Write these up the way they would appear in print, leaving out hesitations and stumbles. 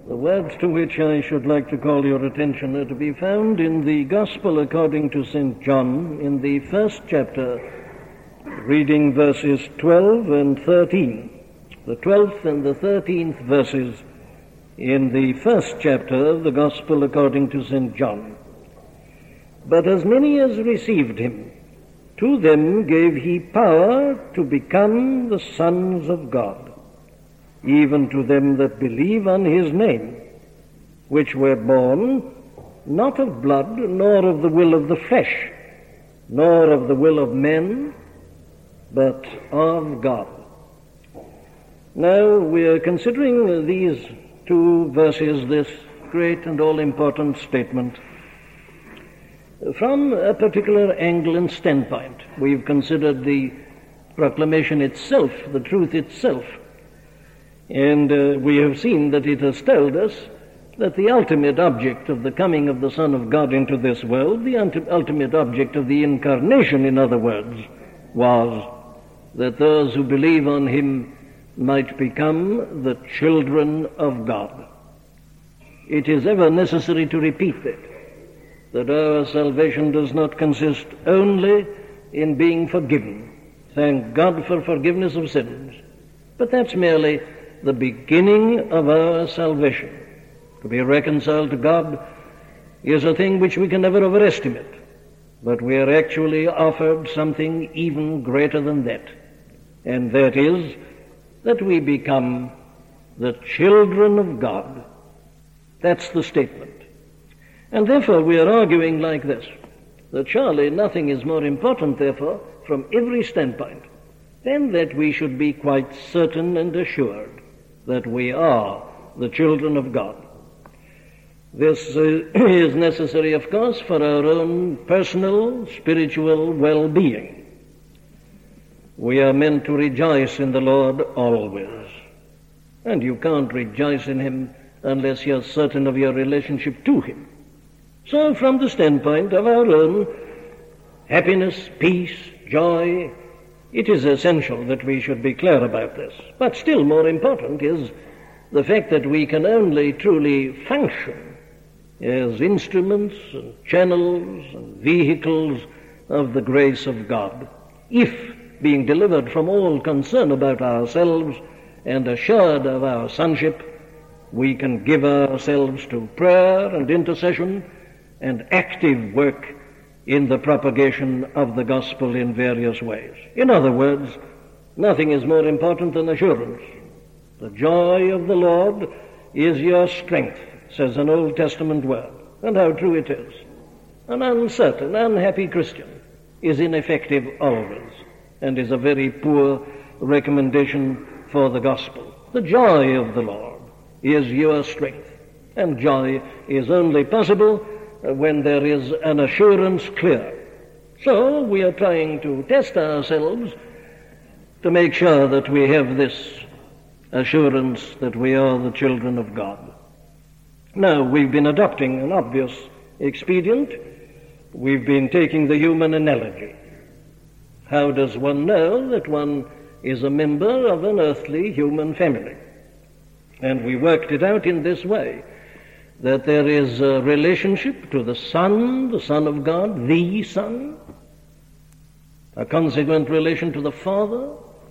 The words to which I should like to call your attention are to be found in the Gospel according to St. John, in the first chapter, reading verses 12 and 13. The 12th and the 13th verses in the first chapter of the Gospel according to St. John. But as many as received him, to them gave he power to become the sons of God, even to them that believe on his name, which were born not of blood, nor of the will of the flesh, nor of the will of men, but of God. Now we are considering these two verses, this great and all-important statement, from a particular angle and standpoint. We've considered the proclamation itself, the truth itself, and we have seen that it has told us that the ultimate object of the coming of the Son of God into this world, the ultimate object of the incarnation, in other words, was that those who believe on him might become the children of God. It is ever necessary to repeat that our salvation does not consist only in being forgiven. Thank God for forgiveness of sins. But that's merely the beginning of our salvation. To be reconciled to God is a thing which we can never overestimate, but we are actually offered something even greater than that, and that is that we become the children of God. That's the statement. And therefore we are arguing like this, that surely nothing is more important, therefore, from every standpoint, than that we should be quite certain and assured that we are the children of God. This is necessary, of course, for our own personal, spiritual well-being. We are meant to rejoice in the Lord always, and you can't rejoice in him unless you're certain of your relationship to him. So from the standpoint of our own happiness, peace, joy, it is essential that we should be clear about this. But still more important is the fact that we can only truly function as instruments and channels and vehicles of the grace of God, if, being delivered from all concern about ourselves and assured of our sonship, we can give ourselves to prayer and intercession and active work in the propagation of the gospel in various ways. In other words, nothing is more important than assurance. The joy of the Lord is your strength, says an Old Testament word, and how true it is. An uncertain, unhappy Christian is ineffective always, and is a very poor recommendation for the gospel. The joy of the Lord is your strength, and joy is only possible when there is an assurance clear. So we are trying to test ourselves to make sure that we have this assurance that we are the children of God. Now, we've been adopting an obvious expedient. We've been taking the human analogy. How does one know that one is a member of an earthly human family? And we worked it out in this way, that there is a relationship to the Son of God, the Son, a consequent relation to the Father,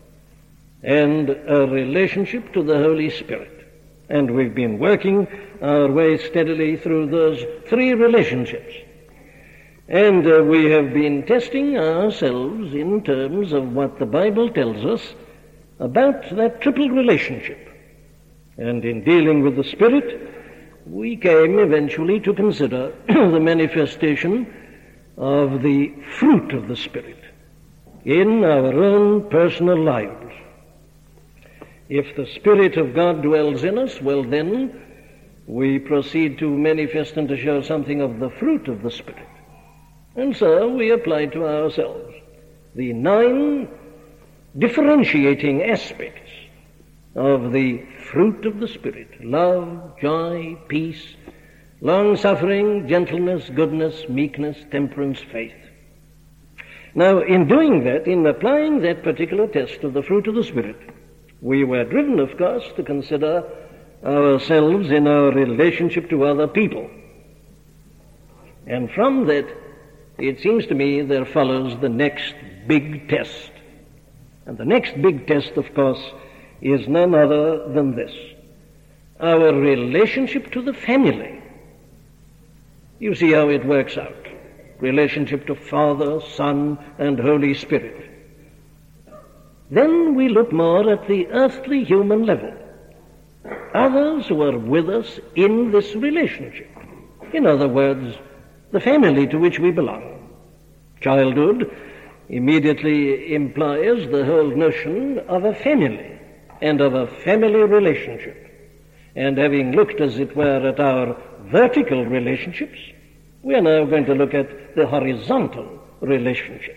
and a relationship to the Holy Spirit. And we've been working our way steadily through those three relationships. And we have been testing ourselves in terms of what the Bible tells us about that triple relationship. And in dealing with the Spirit, we came eventually to consider the manifestation of the fruit of the Spirit in our own personal lives. If the Spirit of God dwells in us, well then, we proceed to manifest and to show something of the fruit of the Spirit. And so we apply to ourselves the 9 differentiating aspects of the fruit of the Spirit: love, joy, peace, long-suffering, gentleness, goodness, meekness, temperance, faith. Now, in doing that, in applying that particular test of the fruit of the Spirit, we were driven, of course, to consider ourselves in our relationship to other people. And from that, it seems to me, there follows the next big test. And the next big test, of course, is none other than this: our relationship to the family. You see how it works out. Relationship to Father, Son, and Holy Spirit. Then we look more at the earthly human level. Others who are with us in this relationship. In other words, the family to which we belong. Childhood immediately implies the whole notion of a family and of a family relationship. And having looked, as it were, at our vertical relationships, we are now going to look at the horizontal relationship.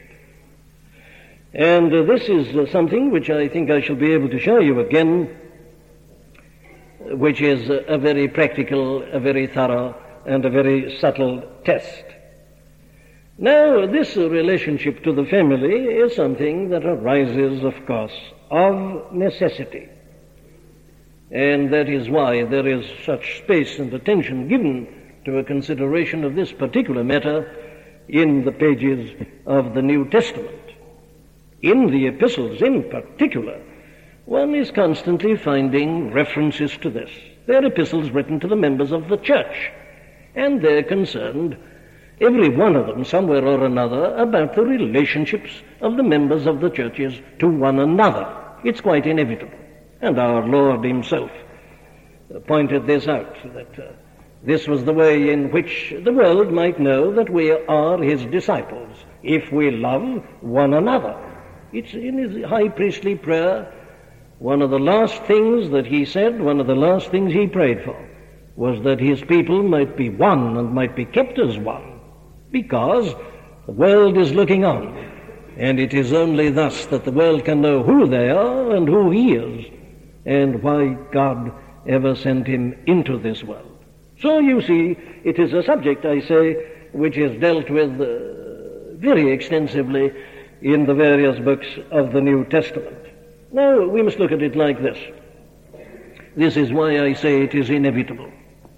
And this is something which I think I shall be able to show you again, which is a very practical, a very thorough, and a very subtle test. Now, this relationship to the family is something that arises, of course, of necessity. And that is why there is such space and attention given to a consideration of this particular matter in the pages of the New Testament. In the epistles in particular, one is constantly finding references to this. They're epistles written to the members of the church, and they're concerned, every one of them, somewhere or another, about the relationships of the members of the churches to one another. It's quite inevitable. And our Lord himself pointed this out, that this was the way in which the world might know that we are his disciples, if we love one another. It's in his high priestly prayer. One of the last things that he said, one of the last things he prayed for, was that his people might be one and might be kept as one, because the world is looking on, and it is only thus that the world can know who they are and who he is, and why God ever sent him into this world. So you see, it is a subject, I say, which is dealt with very extensively in the various books of the New Testament. Now, we must look at it like this. This is why I say it is inevitable.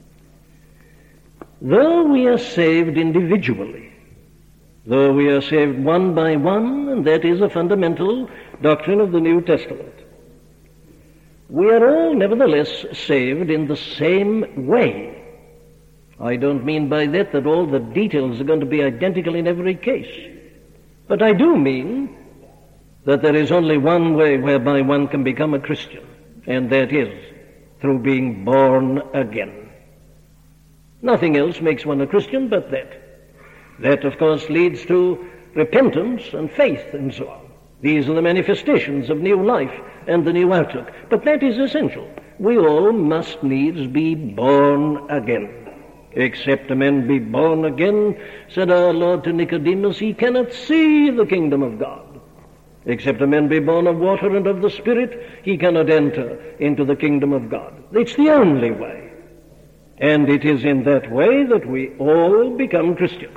Though we are saved individually, though we are saved one by one, and that is a fundamental doctrine of the New Testament, we are all nevertheless saved in the same way. I don't mean by that that all the details are going to be identical in every case. But I do mean that there is only one way whereby one can become a Christian, and that is through being born again. Nothing else makes one a Christian but that. That, of course, leads to repentance and faith and so on. These are the manifestations of new life and the new outlook. But that is essential. We all must needs be born again. Except a man be born again, said our Lord to Nicodemus, he cannot see the kingdom of God. Except a man be born of water and of the Spirit, he cannot enter into the kingdom of God. It's the only way. And it is in that way that we all become Christian.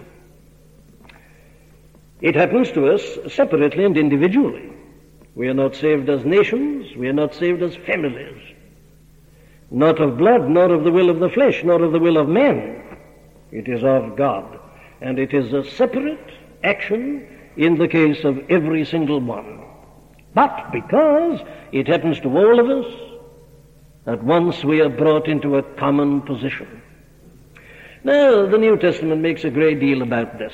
It happens to us separately and individually. We are not saved as nations, we are not saved as families. Not of blood, nor of the will of the flesh, nor of the will of man. It is of God. And it is a separate action in the case of every single one. But because it happens to all of us, at once we are brought into a common position. Now, the New Testament makes a great deal about this.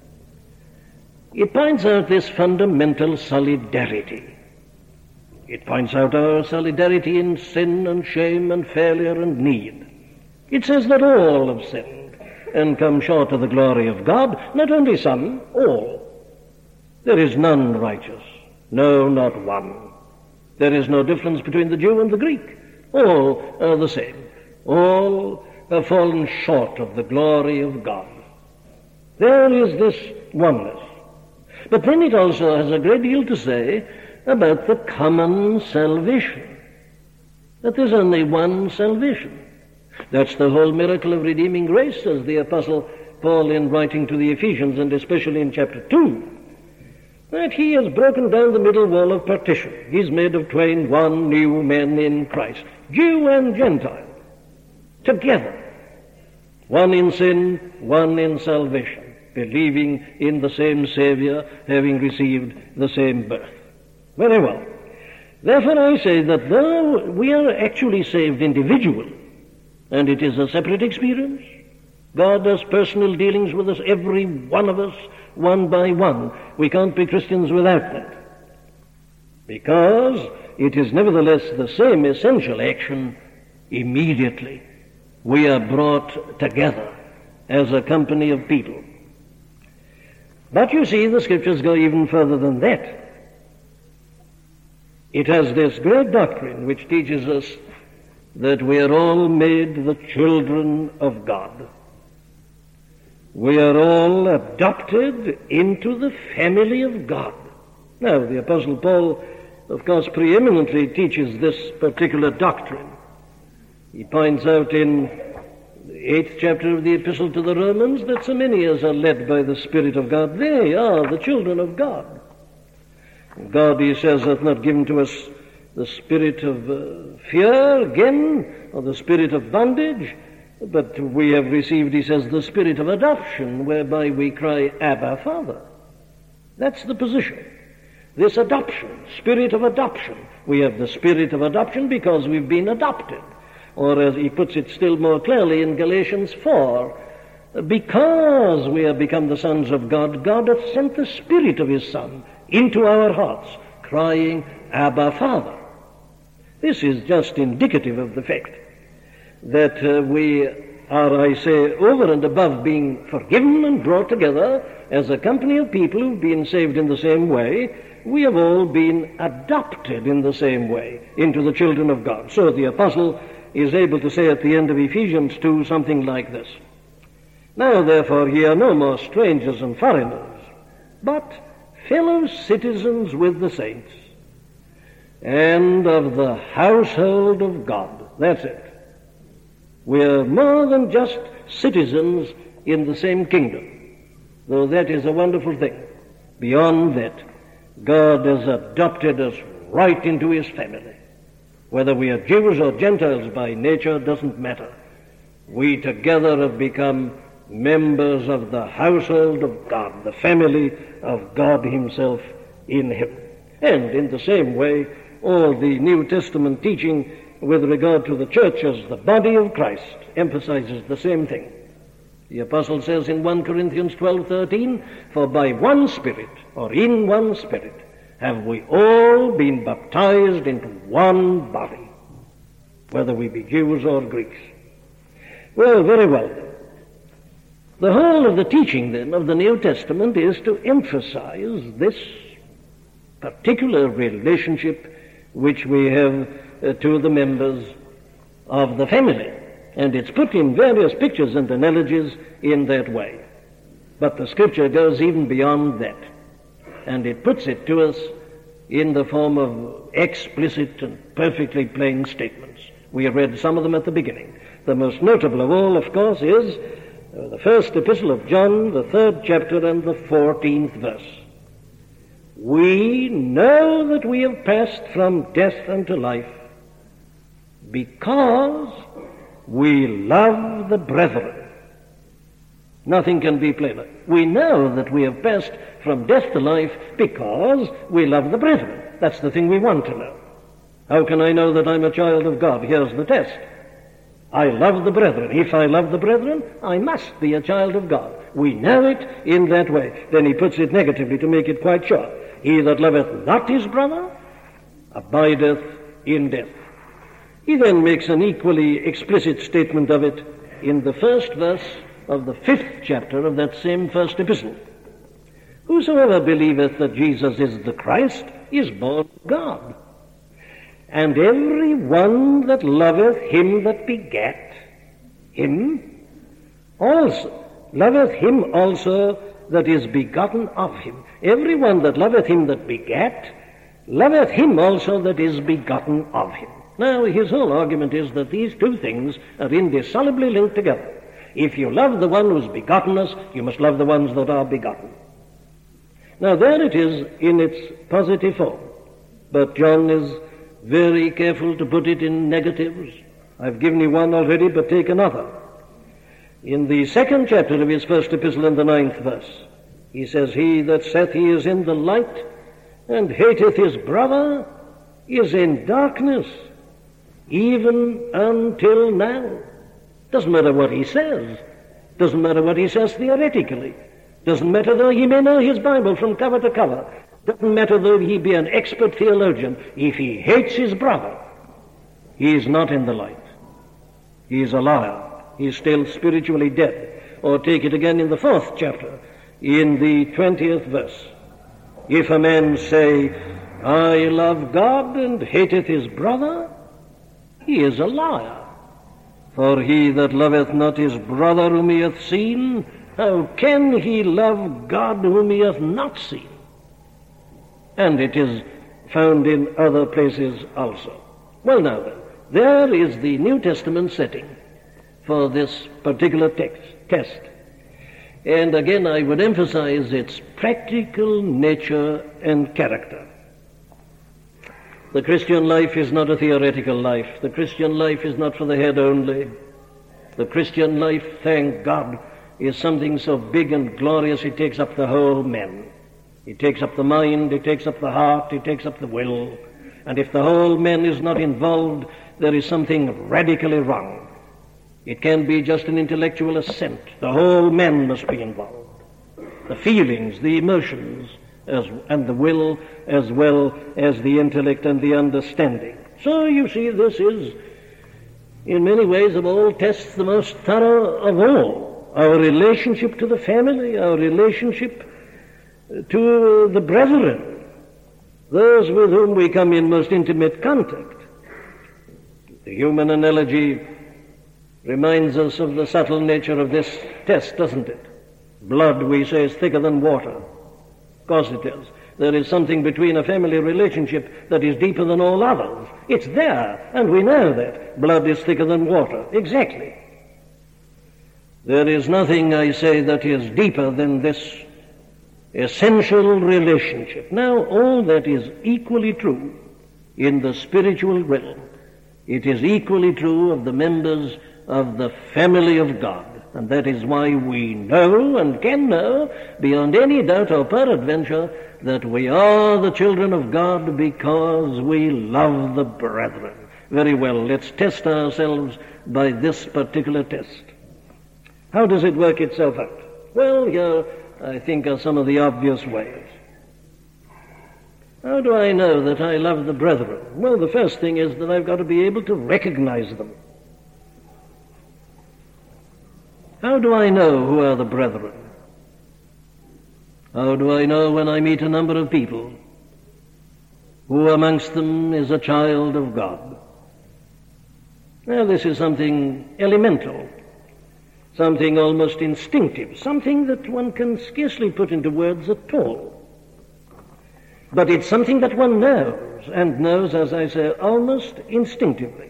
It points out this fundamental solidarity. It points out our solidarity in sin and shame and failure and need. It says that all have sinned and come short of the glory of God, not only some, all. There is none righteous, no, not one. There is no difference between the Jew and the Greek. All are the same. All have fallen short of the glory of God. There is this oneness. But then it also has a great deal to say about the common salvation. That there's only one salvation. That's the whole miracle of redeeming grace, says the Apostle Paul in writing to the Ephesians, and especially in chapter 2. that he has broken down the middle wall of partition. He's made of twain one new man in Christ, Jew and Gentile, together, one in sin, one in salvation, believing in the same Savior, having received the same birth. Very well. Therefore I say that though we are actually saved individually, and it is a separate experience, God has personal dealings with us, every one of us, one by one. We can't be Christians without that. Because it is nevertheless the same essential action immediately. We are brought together as a company of people. But you see, the Scriptures go even further than that. It has this great doctrine which teaches us that we are all made the children of God. We are all adopted into the family of God. Now, the Apostle Paul, of course, preeminently teaches this particular doctrine. He points out in the 8th chapter of the Epistle to the Romans that so many as are led by the Spirit of God, they are the children of God. God, he says, hath not given to us the spirit of fear again, or the spirit of bondage, but we have received, he says, the spirit of adoption, whereby we cry, Abba, Father. That's the position. This adoption, spirit of adoption. We have the spirit of adoption because we've been adopted. Or as he puts it still more clearly in Galatians 4, because we have become the sons of God, God hath sent the Spirit of his Son into our hearts, crying, Abba, Father. This is just indicative of the fact that we are, I say, over and above being forgiven and brought together as a company of people who've been saved in the same way, we have all been adopted in the same way into the children of God. So the apostle is able to say at the end of Ephesians 2 something like this. Now, therefore, ye are no more strangers and foreigners, but fellow citizens with the saints, and of the household of God. That's it. We are more than just citizens in the same kingdom, though that is a wonderful thing. Beyond that, God has adopted us right into his family. Whether we are Jews or Gentiles by nature doesn't matter. We together have become members of the household of God, the family of God himself in him. And in the same way, all the New Testament teaching with regard to the church as the body of Christ emphasizes the same thing. The apostle says in 1 Corinthians 12:13, for by one Spirit, or in one Spirit, have we all been baptized into one body, whether we be Jews or Greeks. Well, very well. The whole of the teaching, then, of the New Testament is to emphasize this particular relationship which we have to the members of the family. And it's put in various pictures and analogies in that way. But the Scripture goes even beyond that. And it puts it to us in the form of explicit and perfectly plain statements. We have read some of them at the beginning. The most notable of all, of course, is the first epistle of John, the 3rd chapter and the 14th verse. We know that we have passed from death unto life because we love the brethren. Nothing can be plainer. We know that we have passed from death to life because we love the brethren. That's the thing we want to know. How can I know that I'm a child of God? Here's the test. I love the brethren. If I love the brethren, I must be a child of God. We know it in that way. Then he puts it negatively to make it quite sure. He that loveth not his brother abideth in death. He then makes an equally explicit statement of it in the first verse of the 5th chapter of that same first epistle. Whosoever believeth that Jesus is the Christ is born of God. And every one that loveth him that begat him also, loveth him also that is begotten of him. Every one that loveth him that begat, loveth him also that is begotten of him. Now, his whole argument is that these two things are indissolubly linked together. If you love the one who's begotten us, you must love the ones that are begotten. Now there it is in its positive form, but John is very careful to put it in negatives. I've given you one already, but take another. In the 2nd chapter of his 1st epistle in the 9th verse, he says, "He that saith he is in the light and hateth his brother is in darkness, even until now." Doesn't matter what he says. Doesn't matter what he says theoretically. Doesn't matter though he may know his Bible from cover to cover. Doesn't matter though he be an expert theologian. If he hates his brother, he is not in the light. He is a liar. He is still spiritually dead. Or take it again in the 4th chapter, in the 20th verse. "If a man say, I love God, and hateth his brother, he is a liar. For he that loveth not his brother whom he hath seen, how can he love God whom he hath not seen?" And it is found in other places also. Well now then, there is the New Testament setting for this particular test. And again I would emphasize its practical nature and character. The Christian life is not a theoretical life. The Christian life is not for the head only. The Christian life, thank God, is something so big and glorious it takes up the whole man. It takes up the mind, it takes up the heart, it takes up the will. And if the whole man is not involved, there is something radically wrong. It can be just an intellectual assent. The whole man must be involved. The feelings, the emotions, and the will, as well as the intellect and the understanding. So you see, this is, in many ways of all tests, the most thorough of all. Our relationship to the family, our relationship to the brethren, those with whom we come in most intimate contact. The human analogy reminds us of the subtle nature of this test, doesn't it? Blood, we say, is thicker than water. Of course it is. There is something between a family relationship that is deeper than all others. It's there, and we know that. Blood is thicker than water. Exactly. There is nothing, I say, that is deeper than this essential relationship. Now, all that is equally true in the spiritual realm. It is equally true of the members of the family of God. And that is why we know and can know, beyond any doubt or peradventure, that we are the children of God because we love the brethren. Very well, let's test ourselves by this particular test. How does it work itself out? Well, here, I think, are some of the obvious ways. How do I know that I love the brethren? Well, the first thing is that I've got to be able to recognize them. How do I know who are the brethren? How do I know when I meet a number of people who amongst them is a child of God? Now, this is something elemental, something almost instinctive, something that one can scarcely put into words at all. But it's something that one knows, and knows, as I say, almost instinctively.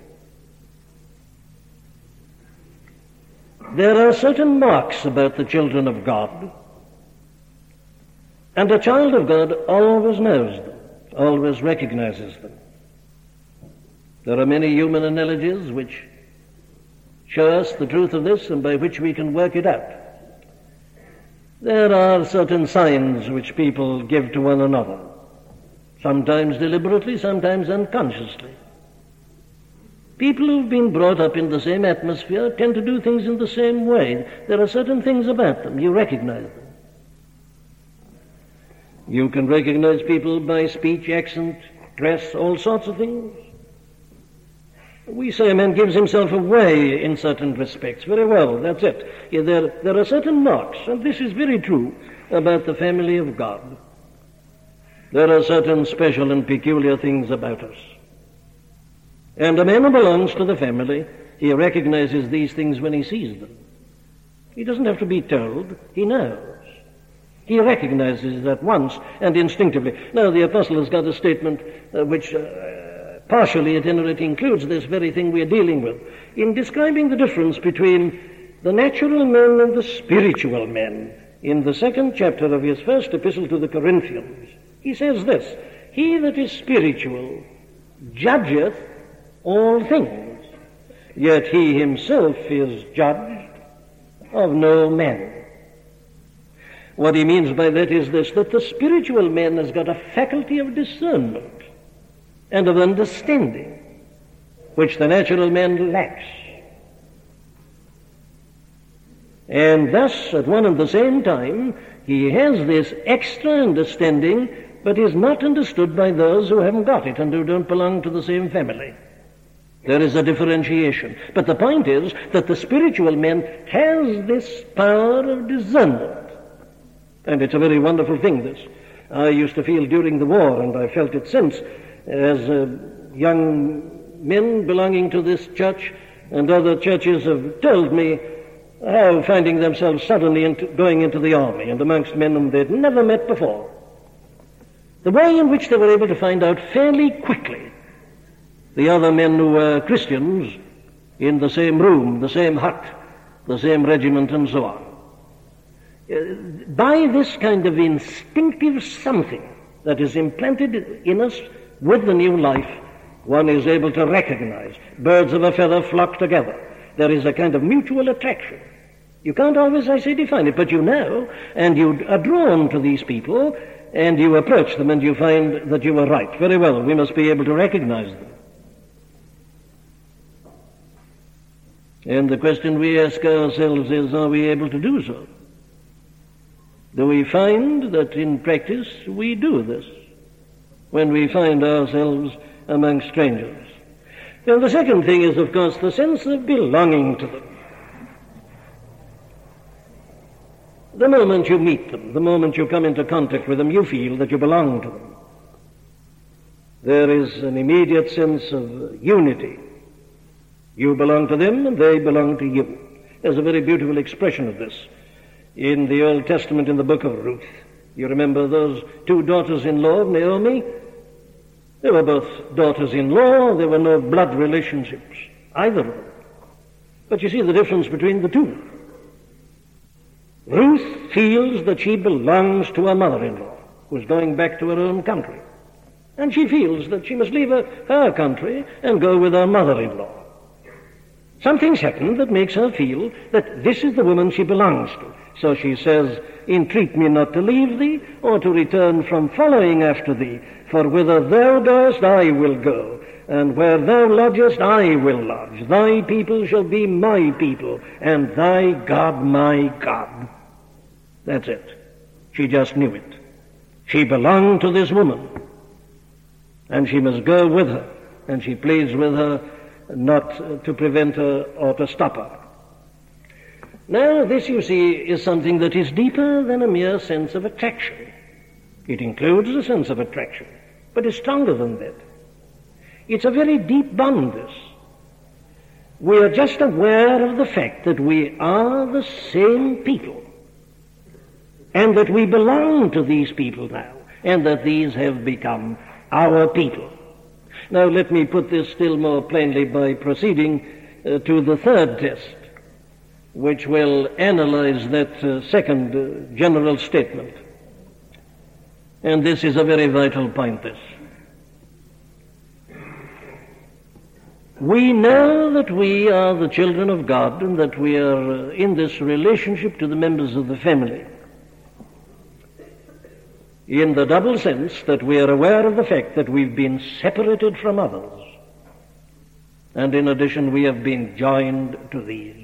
There are certain marks about the children of God, and a child of God always knows them, always recognizes them. There are many human analogies which show us the truth of this and by which we can work it out. There are certain signs which people give to one another, sometimes deliberately, sometimes unconsciously. People who've been brought up in the same atmosphere tend to do things in the same way. There are certain things about them. You recognize them. You can recognize people by speech, accent, dress, all sorts of things. We say a man gives himself away in certain respects. Very well, that's it. Yeah, there are certain marks, and this is very true about the family of God. There are certain special and peculiar things about us. And a man who belongs to the family, he recognizes these things when he sees them. He doesn't have to be told, he knows. He recognizes it at once and instinctively. Now, the apostle has got a statement which partially, at any rate, includes this very thing we are dealing with, in describing the difference between the natural man and the spiritual man. in the 2nd chapter of his 1st epistle to the Corinthians, he says this, "He that is spiritual judgeth all things, yet he himself is judged of no man." What he means by that is this, that the spiritual man has got a faculty of discernment and of understanding, which the natural man lacks. And thus, at one and the same time, he has this extra understanding, but is not understood by those who haven't got it and who don't belong to the same family. There is a differentiation. But the point is that the spiritual man has this power of discernment. And it's a very wonderful thing, this. I used to feel during the war, and I felt it since, as young men belonging to this church and other churches have told me how finding themselves suddenly going into the army and amongst men whom they'd never met before, the way in which they were able to find out fairly quickly the other men who were Christians in the same room, the same hut, the same regiment, and so on. By this kind of instinctive something that is implanted in us with the new life, one is able to recognize birds of a feather flock together. There is a kind of mutual attraction. You can't always, I say, define it, but you know, and you are drawn to these people, and you approach them, and you find that you are right. Very well, we must be able to recognize them. And the question we ask ourselves is, are we able to do so? Do we find that in practice we do this when we find ourselves among strangers? Well, the second thing is, of course, the sense of belonging to them. The moment you meet them, the moment you come into contact with them, you feel that you belong to them. There is an immediate sense of unity. You belong to them and they belong to you. There's a very beautiful expression of this in the Old Testament in the book of Ruth. You remember those two daughters-in-law of Naomi? They were both daughters-in-law. There were no blood relationships, either of them. But you see the difference between the two. Ruth feels that she belongs to her mother-in-law, who's going back to her own country. And she feels that she must leave her country and go with her mother-in-law. Something's happened that makes her feel that this is the woman she belongs to. So she says, "Entreat me not to leave thee, or to return from following after thee. For whither thou goest, I will go, and where thou lodgest, I will lodge. Thy people shall be my people, and thy God my God." That's it. She just knew it. She belonged to this woman, and she must go with her, and she pleads with her not to prevent her or to stop her. Now, this, you see, is something that is deeper than a mere sense of attraction. It includes a sense of attraction, but it's stronger than that. It's a very deep bond, this. We are just aware of the fact that we are the same people, and that we belong to these people now, and that these have become our people. Now, let me put this still more plainly by proceeding to the third test, which will analyze that second general statement. And this is a very vital point, this. We know that we are the children of God and that we are in this relationship to the members of the family, in the double sense that we are aware of the fact that we've been separated from others, and in addition we have been joined to these.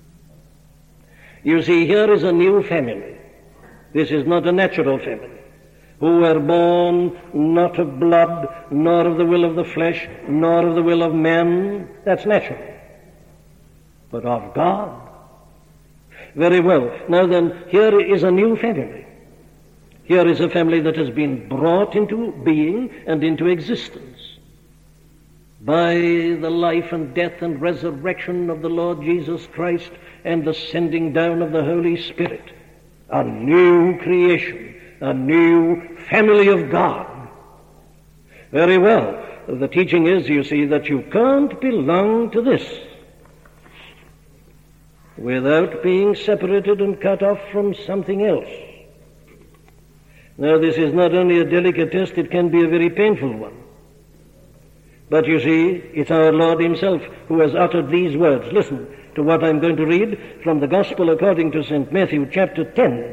You see, here is a new family. This is not a natural family, who were born not of blood, nor of the will of the flesh, nor of the will of man. That's natural. But of God. Very well. Now then, here is a new family. Here is a family that has been brought into being and into existence by the life and death and resurrection of the Lord Jesus Christ and the sending down of the Holy Spirit. A new creation, a new family of God. Very well. The teaching is, you see, that you can't belong to this without being separated and cut off from something else. Now, this is not only a delicate test, it can be a very painful one. But you see, it's our Lord himself who has uttered these words. Listen to what I'm going to read from the Gospel according to St. Matthew chapter 10.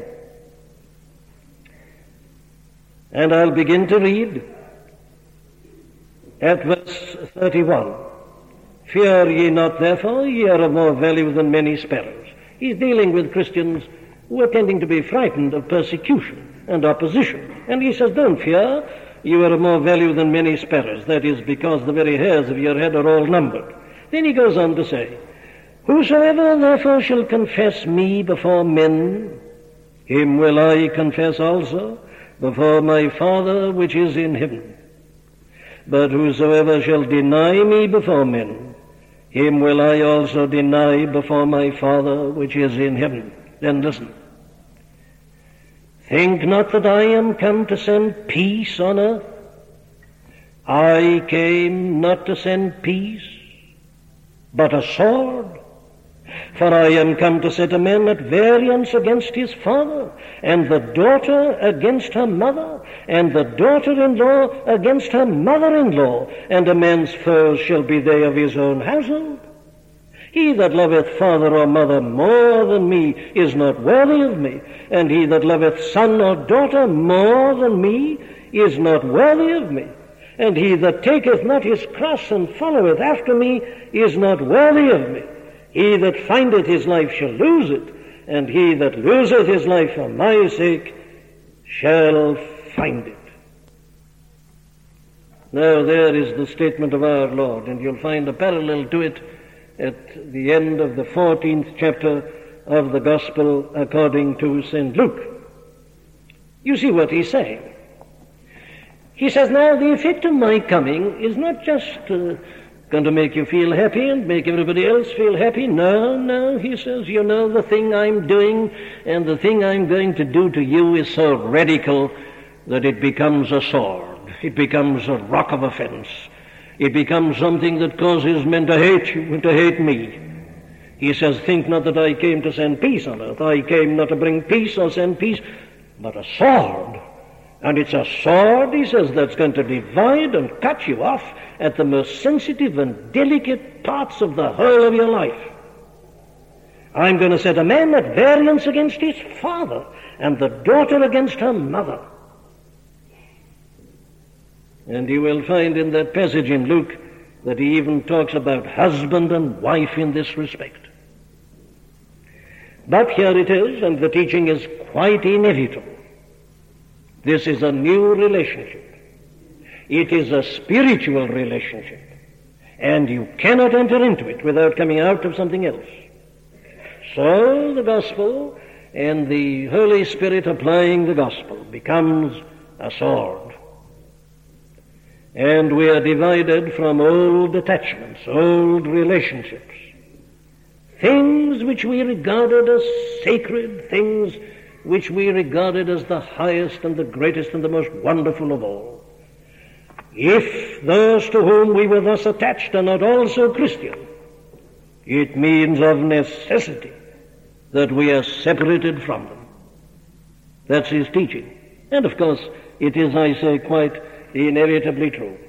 And I'll begin to read at verse 31. Fear ye not, therefore, ye are of more value than many sparrows. He's dealing with Christians who are tending to be frightened of persecution and opposition. And he says, don't fear, you are of more value than many sparrows. That is because the very hairs of your head are all numbered. Then he goes on to say, whosoever therefore shall confess me before men, him will I confess also before my Father which is in heaven. But whosoever shall deny me before men, him will I also deny before my Father which is in heaven. Then listen. Think not that I am come to send peace on earth. I came not to send peace, but a sword. For I am come to set a man at variance against his father, and the daughter against her mother, and the daughter-in-law against her mother-in-law, and a man's foes shall be they of his own household. He that loveth father or mother more than me is not worthy of me, and he that loveth son or daughter more than me is not worthy of me, and he that taketh not his cross and followeth after me is not worthy of me. He that findeth his life shall lose it, and he that loseth his life for my sake shall find it. Now there is the statement of our Lord, and you'll find a parallel to it at the end of the 14th chapter of the Gospel according to St. Luke. You see what he's saying. He says, now the effect of my coming is not just going to make you feel happy and make everybody else feel happy. No, he says, you know, the thing I'm doing and the thing I'm going to do to you is so radical that it becomes a sword. It becomes a rock of offense. It becomes something that causes men to hate you and to hate me. He says, think not that I came to send peace on earth. I came not to bring peace or send peace, but a sword. And it's a sword, he says, that's going to divide and cut you off at the most sensitive and delicate parts of the whole of your life. I'm going to set a man at variance against his father, and the daughter against her mother. And you will find in that passage in Luke that he even talks about husband and wife in this respect. But here it is, and the teaching is quite inevitable. This is a new relationship. It is a spiritual relationship. And you cannot enter into it without coming out of something else. So the gospel and the Holy Spirit applying the gospel becomes a sword. And we are divided from old attachments, old relationships. Things which we regarded as sacred, things which we regarded as the highest and the greatest and the most wonderful of all. If those to whom we were thus attached are not also Christian, it means of necessity that we are separated from them. That's his teaching. And of course, it is, I say, quite inevitably true.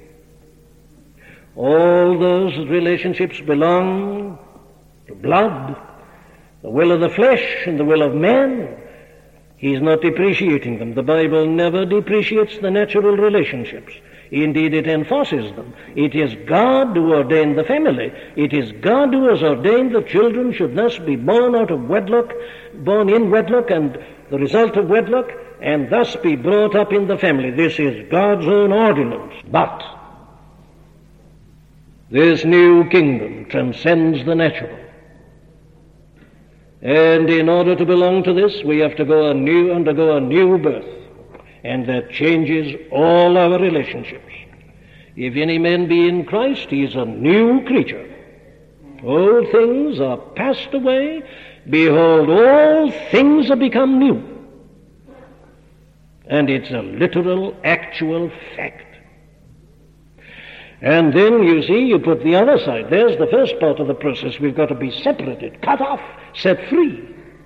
All those relationships belong to blood, the will of the flesh and the will of man. He's not depreciating them. The Bible never depreciates the natural relationships. Indeed, it enforces them. It is God who ordained the family. It is God who has ordained that children should thus be born out of wedlock, born in wedlock, and the result of wedlock, and thus be brought up in the family. This is God's own ordinance. But this new kingdom transcends the natural. And in order to belong to this, we have to undergo a new birth. And that changes all our relationships. If any man be in Christ, he is a new creature. Old things are passed away. Behold, all things have become new. And it's a literal, actual fact. And then, you see, you put the other side. There's the first part of the process. We've got to be separated, cut off, set free.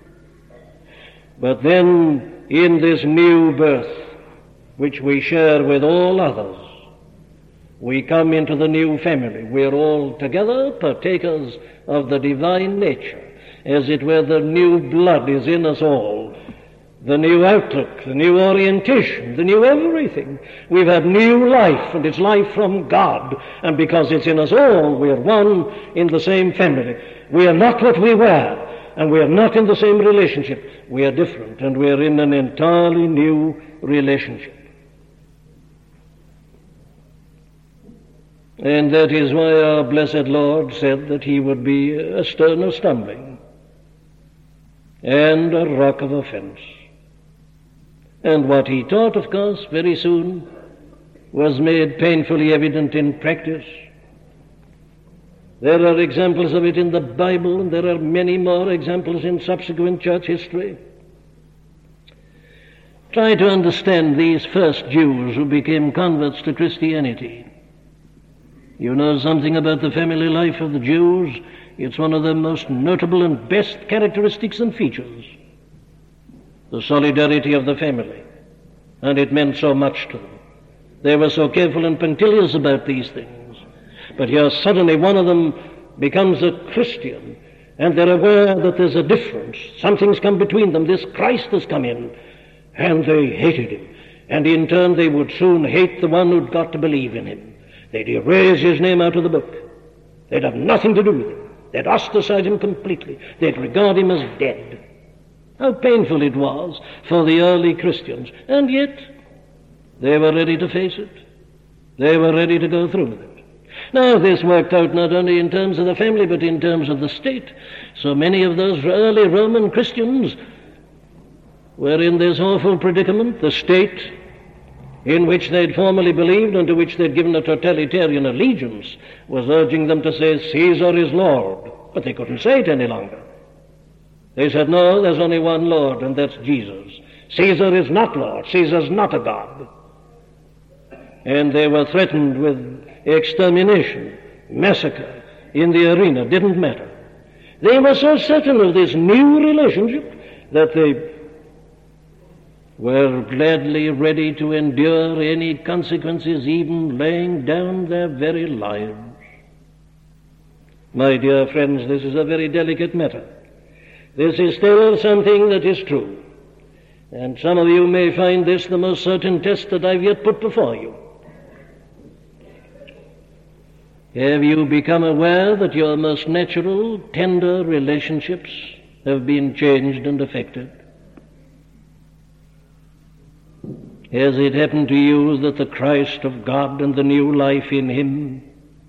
But then, in this new birth, which we share with all others, we come into the new family. We're all together partakers of the divine nature. As it were, the new blood is in us all. The new outlook, the new orientation, the new everything. We've had new life, and it's life from God. And because it's in us all, we're one in the same family. We are not what we were, and we are not in the same relationship. We are different, and we are in an entirely new relationship. And that is why our blessed Lord said that he would be a stone of stumbling and a rock of offense. And what he taught, of course, very soon was made painfully evident in practice. There are examples of it in the Bible, and there are many more examples in subsequent church history. Try to understand these first Jews who became converts to Christianity. You know something about the family life of the Jews? It's one of their most notable and best characteristics and features. The solidarity of the family. And it meant so much to them. They were so careful and punctilious about these things. But here suddenly one of them becomes a Christian, and they're aware that there's a difference. Something's come between them. This Christ has come in, and they hated him. And in turn they would soon hate the one who'd got to believe in him. They'd erase his name out of the book. They'd have nothing to do with him. They'd ostracize him completely. They'd regard him as dead. How painful it was for the early Christians. And yet, they were ready to face it. They were ready to go through with it. Now, this worked out not only in terms of the family, but in terms of the state. So many of those early Roman Christians were in this awful predicament. The state in which they'd formerly believed and to which they'd given a totalitarian allegiance was urging them to say, Caesar is Lord. But they couldn't say it any longer. They said, no, there's only one Lord, and that's Jesus. Caesar is not Lord. Caesar's not a God. And they were threatened with extermination, massacre in the arena. Didn't matter. They were so certain of this new relationship that they were gladly ready to endure any consequences, even laying down their very lives. My dear friends, this is a very delicate matter. This is still something that is true. And some of you may find this the most certain test that I've yet put before you. Have you become aware that your most natural, tender relationships have been changed and affected? Has it happened to you that the Christ of God and the new life in him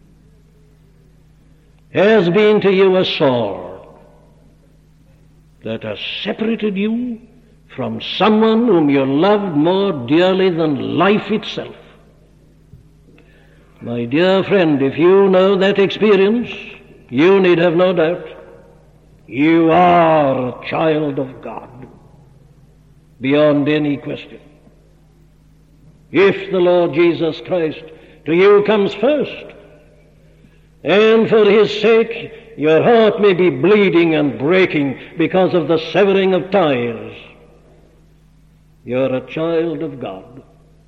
has been to you a sword that has separated you from someone whom you loved more dearly than life itself? My dear friend, if you know that experience, you need have no doubt. You are a child of God, beyond any question. If the Lord Jesus Christ to you comes first, and for his sake your heart may be bleeding and breaking because of the severing of ties, you're a child of God.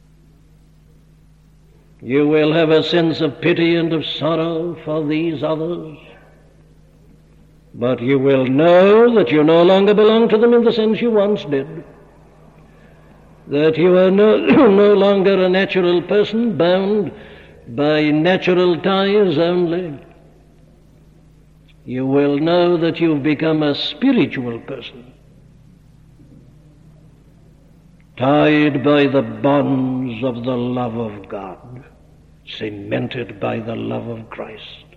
You will have a sense of pity and of sorrow for these others, but you will know that you no longer belong to them in the sense you once did. That you are no longer a natural person bound by natural ties only. You will know that you've become a spiritual person, tied by the bonds of the love of God, cemented by the love of Christ.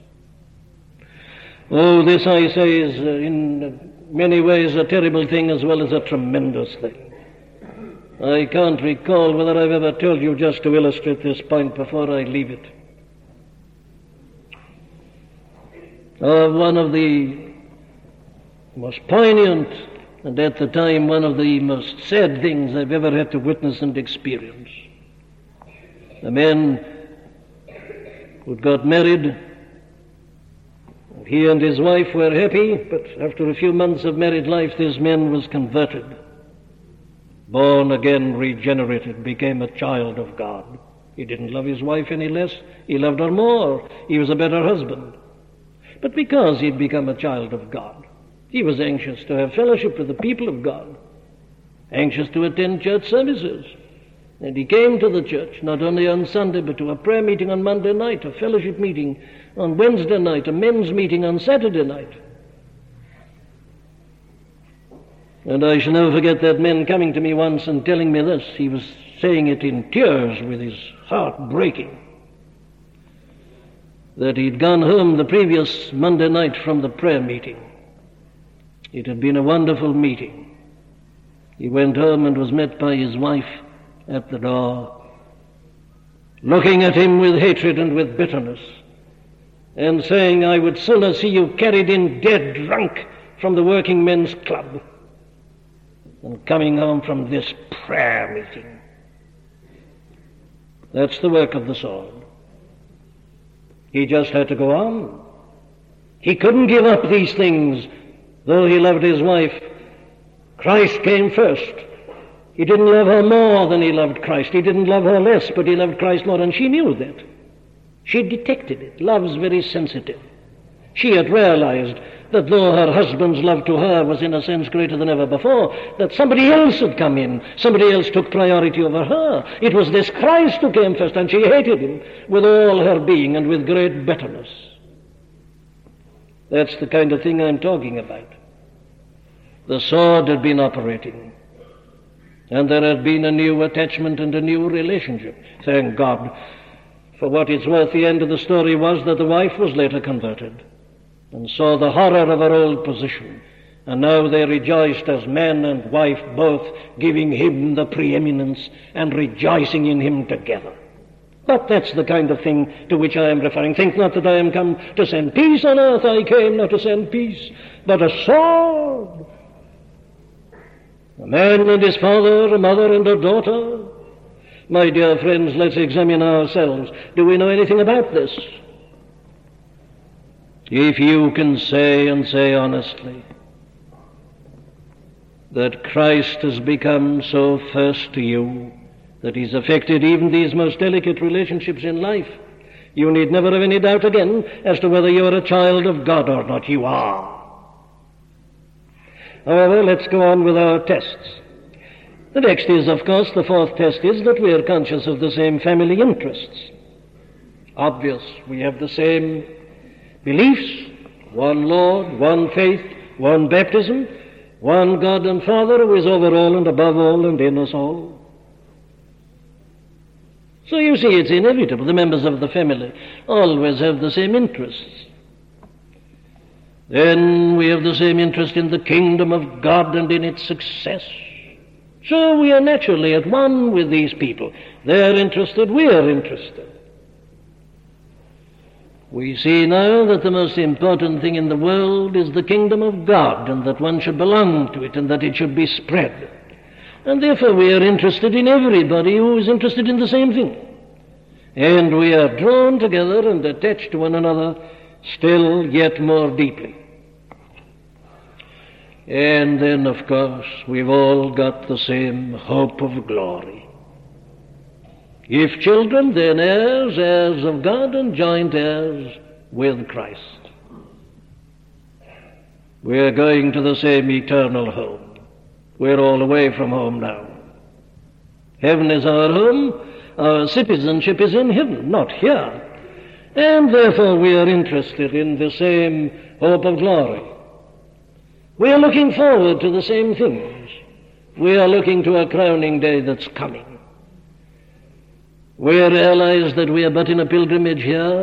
Oh, this, I say, is in many ways a terrible thing as well as a tremendous thing. I can't recall whether I've ever told you, just to illustrate this point before I leave it, of one of the most poignant and at the time one of the most sad things I've ever had to witness and experience. A man who'd got married. He and his wife were happy, but after a few months of married life, this man was converted. Born again, regenerated, became a child of God. He didn't love his wife any less. He loved her more. He was a better husband. But because he'd become a child of God, he was anxious to have fellowship with the people of God, anxious to attend church services. And he came to the church, not only on Sunday, but to a prayer meeting on Monday night, a fellowship meeting on Wednesday night, a men's meeting on Saturday night. And I shall never forget that man coming to me once and telling me this. He was saying it in tears, with his heart breaking, that he'd gone home the previous Monday night from the prayer meeting. It had been a wonderful meeting. He went home and was met by his wife at the door, looking at him with hatred and with bitterness, and saying, "I would sooner see you carried in dead drunk from the working men's club than coming home from this prayer meeting." That's the work of the sword. He just had to go on. He couldn't give up these things, though he loved his wife. Christ came first. He didn't love her more than he loved Christ. He didn't love her less, but he loved Christ more, and she knew that. She detected it. Love's very sensitive. She had realized that though her husband's love to her was in a sense greater than ever before, that somebody else had come in. Somebody else took priority over her. It was this Christ who came first, and she hated him with all her being and with great bitterness. That's the kind of thing I'm talking about. The sword had been operating, and there had been a new attachment and a new relationship. Thank God. For what it's worth, the end of the story was that the wife was later converted and saw the horror of her old position. And now they rejoiced as man and wife, both giving him the preeminence and rejoicing in him together. But that's the kind of thing to which I am referring. Think not that I am come to send peace on earth. I came not to send peace, but a sword. A man and his father, a mother and a daughter. My dear friends, let's examine ourselves. Do we know anything about this? If you can say, and say honestly, that Christ has become so first to you that he's affected even these most delicate relationships in life, you need never have any doubt again as to whether you're a child of God or not. You are. However, let's go on with our tests. The next is, of course, the fourth test is that we are conscious of the same family interests. Obvious, we have the same beliefs, one Lord, one faith, one baptism, one God and Father who is over all and above all and in us all. So you see, it's inevitable. The members of the family always have the same interests. Then we have the same interest in the kingdom of God and in its success. So we are naturally at one with these people. They're interested, we are interested. We see now that the most important thing in the world is the kingdom of God, and that one should belong to it, and that it should be spread. And therefore we are interested in everybody who is interested in the same thing. And we are drawn together and attached to one another still yet more deeply. And then, of course, we've all got the same hope of glory. If children, then heirs, heirs of God and joint heirs with Christ. We're going to the same eternal home. We're all away from home now. Heaven is our home. Our citizenship is in heaven, not here. And therefore we are interested in the same hope of glory. We are looking forward to the same things. We are looking to a crowning day that's coming. We realize that we are but in a pilgrimage here,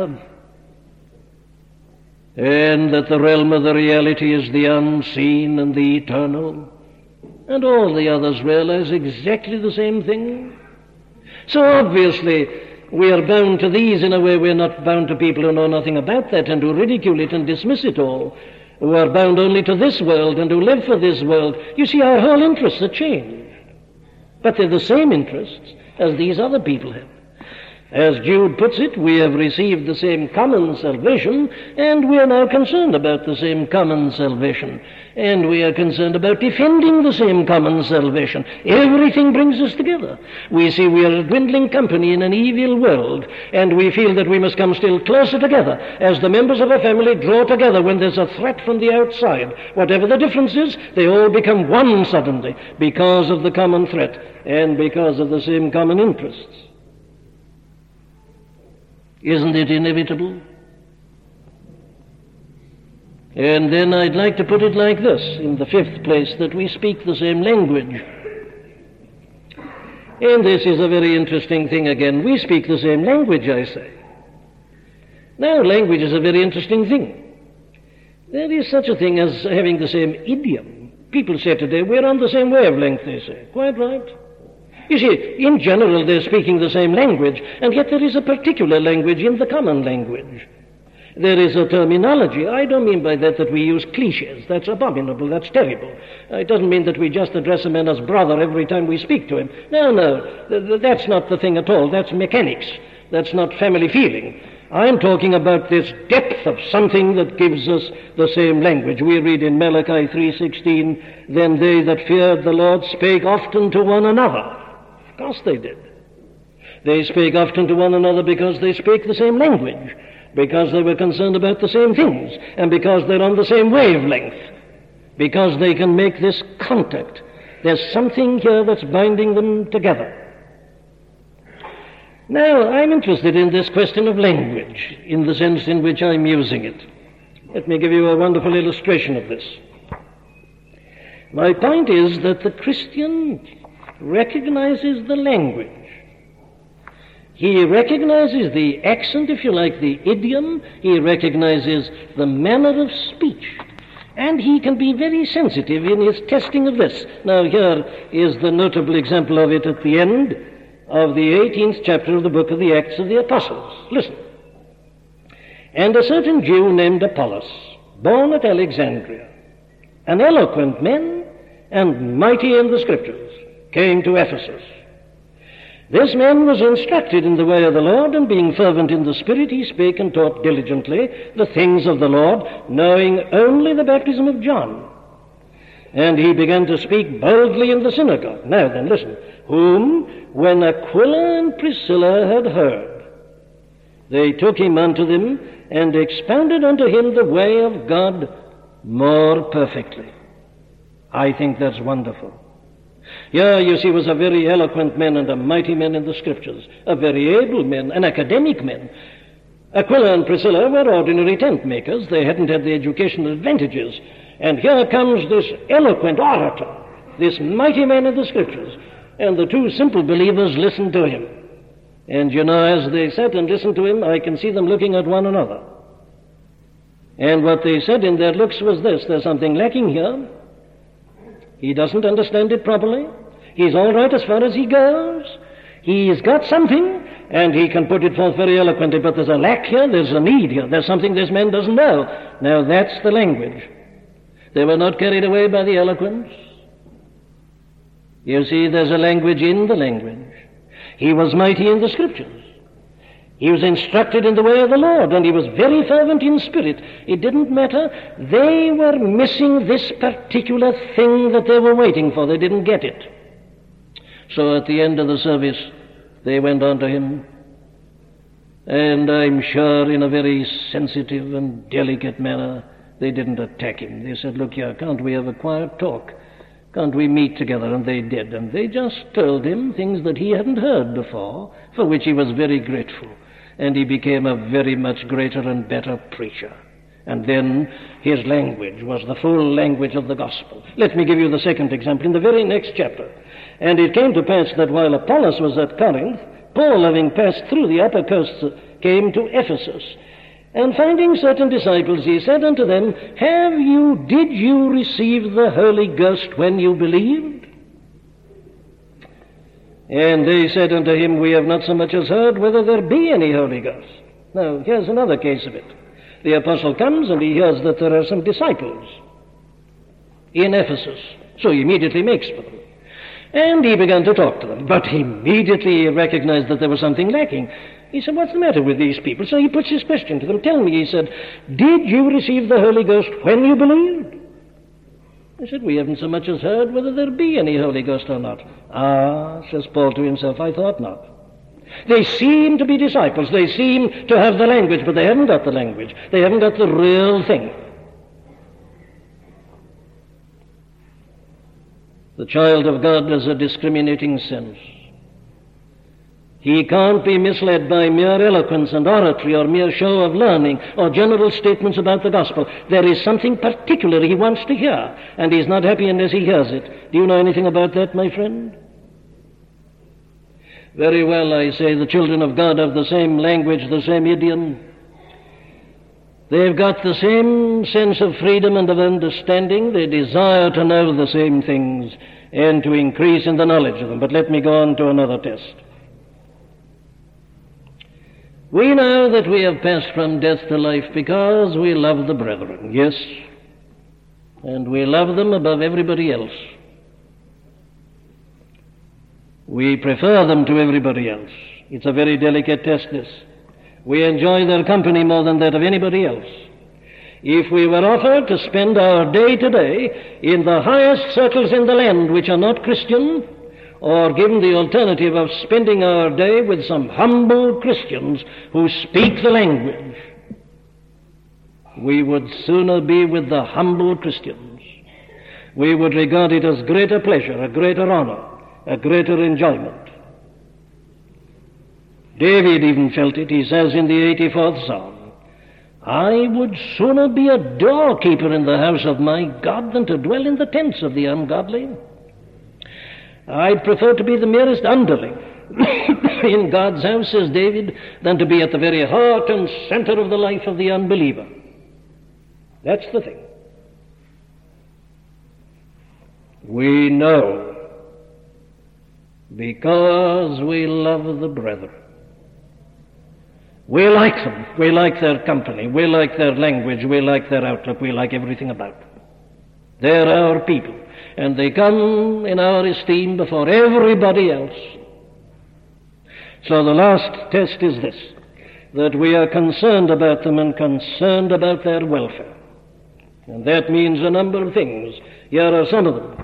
and that the realm of the reality is the unseen and the eternal, and all the others realize exactly the same thing. So obviously we are bound to these in a way we're not bound to people who know nothing about that and who ridicule it and dismiss it all, who are bound only to this world and who live for this world. You see, our whole interests are changed. But they're the same interests as these other people have. As Jude puts it, we have received the same common salvation, and we are now concerned about the same common salvation. And we are concerned about defending the same common salvation. Everything brings us together. We see we are a dwindling company in an evil world, and we feel that we must come still closer together as the members of a family draw together when there's a threat from the outside. Whatever the difference is, they all become one suddenly because of the common threat and because of the same common interests. Isn't it inevitable? And then I'd like to put it like this, in the fifth place, that we speak the same language. And this is a very interesting thing again. We speak the same language, I say. Now, language is a very interesting thing. There is such a thing as having the same idiom. People say today, we're on the same wavelength, they say. Quite right. You see, in general, they're speaking the same language, and yet there is a particular language in the common language. There is a terminology. I don't mean by that we use cliches. That's abominable. That's terrible. It doesn't mean that we just address a man as brother every time we speak to him. No, that's not the thing at all. That's mechanics. That's not family feeling. I'm talking about this depth of something that gives us the same language. We read in Malachi 3:16, "Then they that feared the Lord spake often to one another." Of course they did. They spake often to one another because they spake the same language, because they were concerned about the same things, and because they're on the same wavelength, because they can make this contact. There's something here that's binding them together. Now, I'm interested in this question of language, in the sense in which I'm using it. Let me give you a wonderful illustration of this. My point is that the Christian recognizes the language. He recognizes the accent, if you like, the idiom. He recognizes the manner of speech. And he can be very sensitive in his testing of this. Now, here is the notable example of it at the end of the 18th chapter of the book of the Acts of the Apostles. Listen. "And a certain Jew named Apollos, born at Alexandria, an eloquent man and mighty in the Scriptures, came to Ephesus. This man was instructed in the way of the Lord, and being fervent in the Spirit, he spake and taught diligently the things of the Lord, knowing only the baptism of John. And he began to speak boldly in the synagogue." Now then, listen. "Whom, when Aquila and Priscilla had heard, they took him unto them, and expounded unto him the way of God more perfectly." I think that's wonderful. Here, you see, was a very eloquent man and a mighty man in the Scriptures, a very able man, an academic man. Aquila and Priscilla were ordinary tent makers. They hadn't had the educational advantages. And here comes this eloquent orator, this mighty man in the Scriptures, and the two simple believers listened to him. And you know, as they sat and listened to him, I can see them looking at one another. And what they said in their looks was this: there's something lacking here. He doesn't understand it properly. He's all right as far as he goes. He's got something, and he can put it forth very eloquently, but there's a lack here, there's a need here, there's something this man doesn't know. Now that's the language. They were not carried away by the eloquence. You see, there's a language in the language. He was mighty in the Scriptures. He was instructed in the way of the Lord, and he was very fervent in spirit. It didn't matter. They were missing this particular thing that they were waiting for. They didn't get it. So at the end of the service, they went on to him, and I'm sure in a very sensitive and delicate manner, they didn't attack him. They said, "Look here, can't we have a quiet talk? Can't we meet together?" And they did. And they just told him things that he hadn't heard before, for which he was very grateful. And he became a very much greater and better preacher. And then his language was the full language of the gospel. Let me give you the second example in the very next chapter. "And it came to pass that while Apollos was at Corinth, Paul, having passed through the upper coasts, came to Ephesus. And finding certain disciples, he said unto them, Did you receive the Holy Ghost when you believed? And they said unto him, We have not so much as heard whether there be any Holy Ghost." Now, here's another case of it. The apostle comes and he hears that there are some disciples in Ephesus. So he immediately makes for them. And he began to talk to them. But immediately he recognized that there was something lacking. He said, what's the matter with these people? So he puts this question to them. Tell me, he said, did you receive the Holy Ghost when you believed? They said, we haven't so much as heard whether there be any Holy Ghost or not. Ah, says Paul to himself, I thought not. They seem to be disciples. They seem to have the language, but they haven't got the language. They haven't got the real thing. The child of God has a discriminating sense. He can't be misled by mere eloquence and oratory or mere show of learning or general statements about the gospel. There is something particular he wants to hear, and he's not happy unless he hears it. Do you know anything about that, my friend? Very well, I say, the children of God have the same language, the same idiom. They've got the same sense of freedom and of understanding. They desire to know the same things and to increase in the knowledge of them. But let me go on to another test. We know that we have passed from death to life because we love the brethren, yes, and we love them above everybody else. We prefer them to everybody else. It's a very delicate test, this. We enjoy their company more than that of anybody else. If we were offered to spend our day today in the highest circles in the land which are not Christian, or given the alternative of spending our day with some humble Christians who speak the language, we would sooner be with the humble Christians. We would regard it as greater pleasure, a greater honor, a greater enjoyment. David even felt it. He says in the 84th Psalm, I would sooner be a doorkeeper in the house of my God than to dwell in the tents of the ungodly. I'd prefer to be the merest underling in God's house, says David, than to be at the very heart and center of the life of the unbeliever. That's the thing. We know because we love the brethren. We like them. We like their company. We like their language. We like their outlook. We like everything about them. They're our people, and they come in our esteem before everybody else. So the last test is this, that we are concerned about them and concerned about their welfare. And that means a number of things. Here are some of them.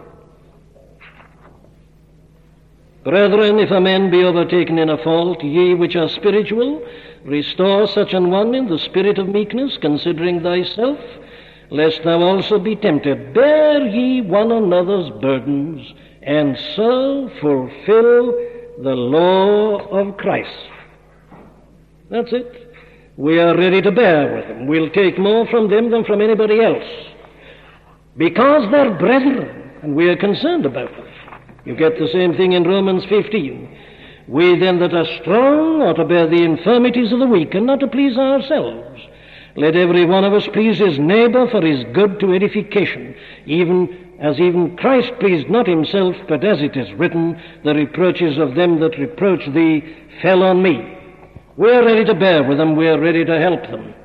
Brethren, if a man be overtaken in a fault, ye which are spiritual, restore such an one in the spirit of meekness, considering thyself, lest thou also be tempted. Bear ye one another's burdens, and so fulfill the law of Christ. That's it. We are ready to bear with them. We'll take more from them than from anybody else, because they're brethren, and we are concerned about them. You get the same thing in Romans 15. We then that are strong ought to bear the infirmities of the weak, and not to please ourselves. Let every one of us please his neighbor for his good to edification, even as even Christ pleased not himself, but as it is written, the reproaches of them that reproach thee fell on me. We are ready to bear with them. We are ready to help them.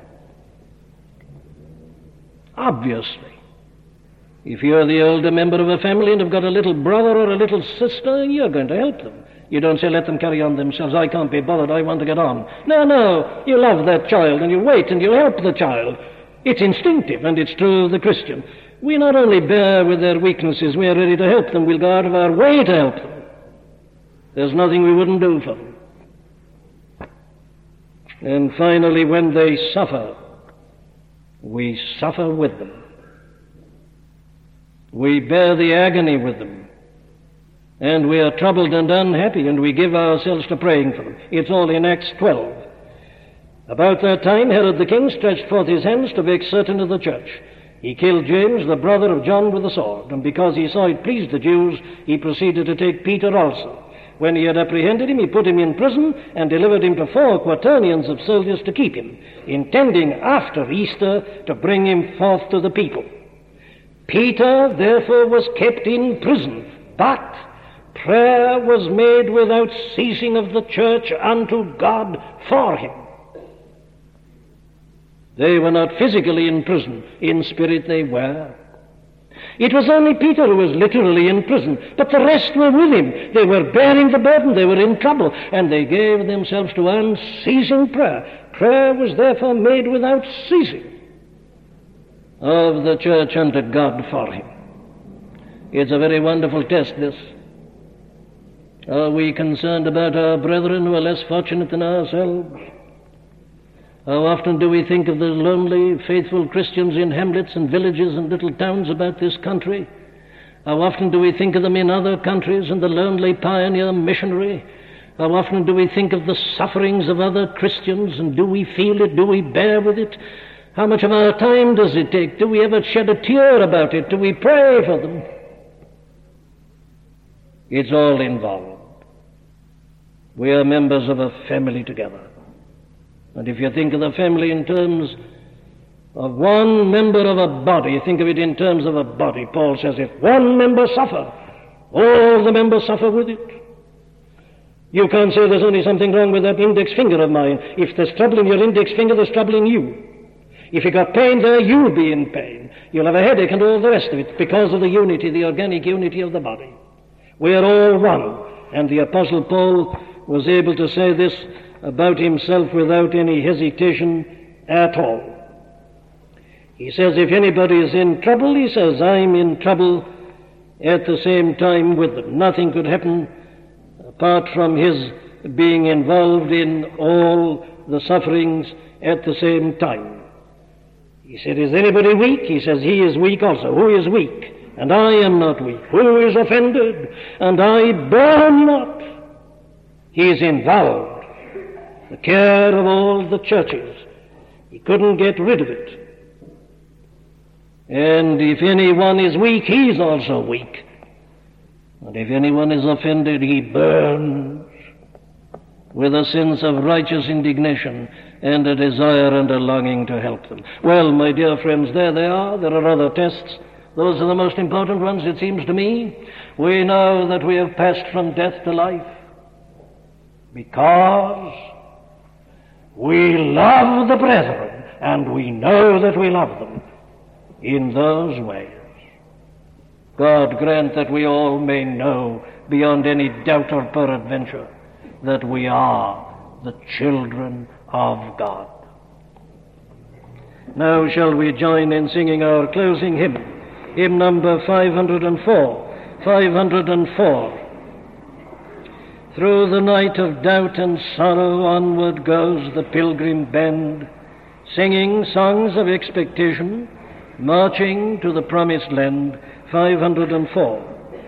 Obviously. If you're the older member of a family and have got a little brother or a little sister, you're going to help them. You don't say, let them carry on themselves. I can't be bothered. I want to get on. No. You love that child and you wait and you help the child. It's instinctive, and it's true of the Christian. We not only bear with their weaknesses, we are ready to help them. We'll go out of our way to help them. There's nothing we wouldn't do for them. And finally, when they suffer, we suffer with them. We bear the agony with them, and we are troubled and unhappy, and we give ourselves to praying for them. It's all in Acts 12. About that time, Herod the king stretched forth his hands to vex certain of the church. He killed James, the brother of John, with a sword, and because he saw it pleased the Jews, he proceeded to take Peter also. When he had apprehended him, he put him in prison and delivered him to 4 quaternions of soldiers to keep him, intending after Easter to bring him forth to the people. Peter, therefore, was kept in prison, but prayer was made without ceasing of the church unto God for him. They were not physically in prison. In spirit they were. It was only Peter who was literally in prison, but the rest were with him. They were bearing the burden, they were in trouble, and they gave themselves to unceasing prayer. Prayer was therefore made without ceasing of the church unto God for him. It's a very wonderful test, this. Are we concerned about our brethren who are less fortunate than ourselves? How often do we think of the lonely, faithful Christians in hamlets and villages and little towns about this country? How often do we think of them in other countries and the lonely pioneer missionary? How often do we think of the sufferings of other Christians, and do we feel it? Do we bear with it? How much of our time does it take? Do we ever shed a tear about it? Do we pray for them? It's all involved. We are members of a family together. And if you think of the family in terms of one member of a body, think of it in terms of a body. Paul says, if one member suffer, all the members suffer with it. You can't say there's only something wrong with that index finger of mine. If there's trouble in your index finger, there's trouble in you. If you got pain there, you'll be in pain. You'll have a headache and all the rest of it because of the unity, the organic unity of the body. We are all one. And the Apostle Paul was able to say this about himself without any hesitation at all. He says, if anybody is in trouble, he says, I'm in trouble at the same time with them. Nothing could happen apart from his being involved in all the sufferings at the same time. He said, is anybody weak? He says, he is weak also. Who is weak? And I am not weak. Who is offended? And I burn not. He is involved. The care of all the churches. He couldn't get rid of it. And if anyone is weak, he's also weak. And if anyone is offended, he burns with a sense of righteous indignation and a desire and a longing to help them. Well, my dear friends, there they are. There are other tests. Those are the most important ones, it seems to me. We know that we have passed from death to life because we love the brethren, and we know that we love them in those ways. God grant that we all may know beyond any doubt or peradventure that we are the children of God. Now shall we join in singing our closing hymn, hymn number 504. 504. Through the night of doubt and sorrow onward goes the pilgrim band, singing songs of expectation, marching to the promised land. 504.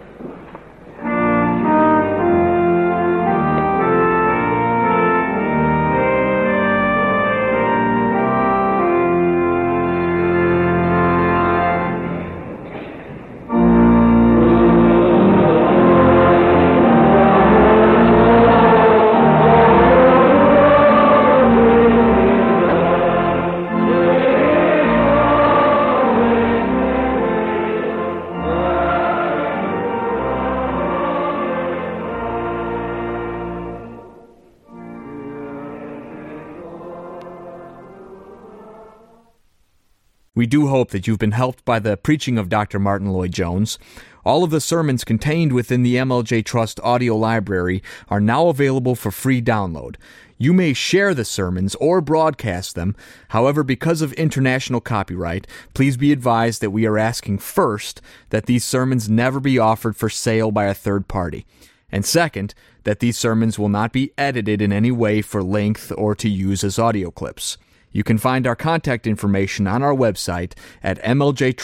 We do hope that you've been helped by the preaching of Dr. Martyn Lloyd-Jones. All of the sermons contained within the MLJ Trust audio library are now available for free download. You may share the sermons or broadcast them. However, because of international copyright, please be advised that we are asking first that these sermons never be offered for sale by a third party. And second, that these sermons will not be edited in any way for length or to use as audio clips. You can find our contact information on our website at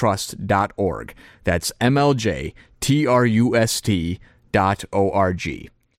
mljtrust.org. That's mljtrust.org.